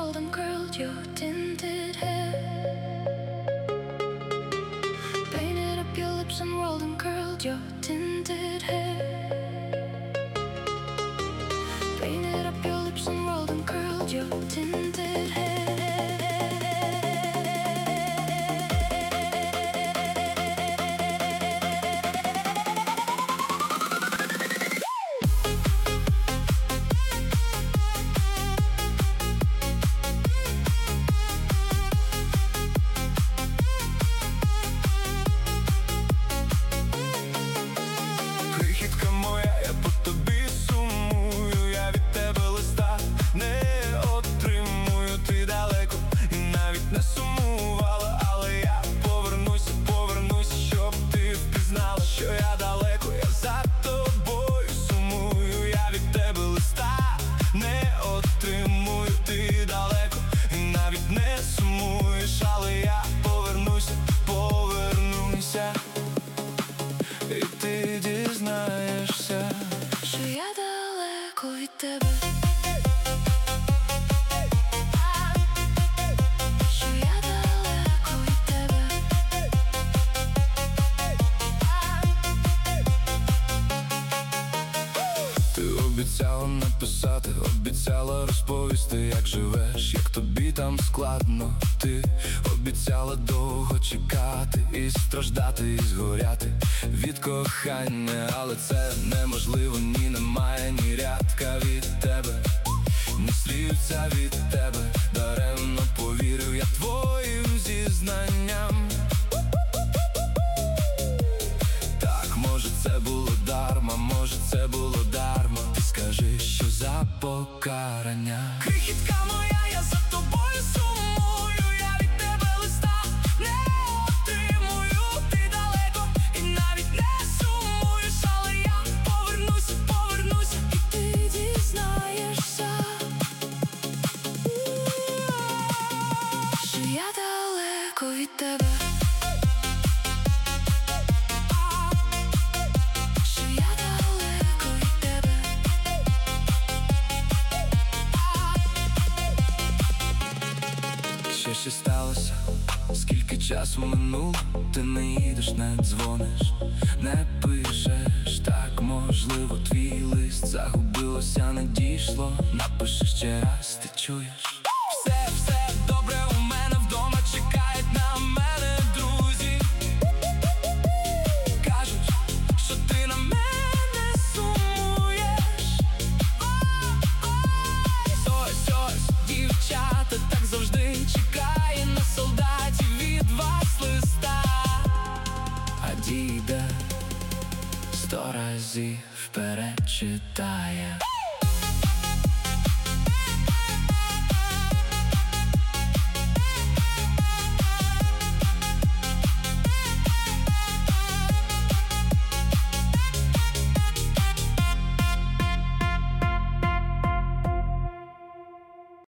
rolled and curled your tinted hair. Painted up your lips and rolled and curled your tinted hair. Painted up your lips and rolled and curled your tinted hair. І ти дізнаєшся, що я далеко від тебе. Що я далеко від тебе. ти обіцяла написати, обіцяла розповісти, як живеш, як тобі там складно. Ти обіцяла довго чекати і страждати, і згоряти від кохання, але це неможливо, ні немає ні рядка від тебе, ні слівця від тебе. Даремно повірив я твоїм зізнанням. Так, може це було дарма, може це було дарма. Ти скажи, що за покарання. Крихітка моя, я за тобою сумую. Я від тебе листа не отримую. Ти далеко і навіть не сумуєш, але я повернусь, повернусь, І ти дізнаєшся, що я далеко від тебе. Що я далеко від тебе. Що сталося? Скільки часу минуло? Ти не їдеш, не дзвониш, не пишеш. Так, можливо, твій лист загубилося, не дійшло. Напиши ще раз, ти чуєш? все добре у мене вдома, чекають на мене друзі. Кажуть, що ти на мене сумуєш. Ось, дівчата так завжди чекає на солдатів від вас листа. А діда 100 разів вперед читає.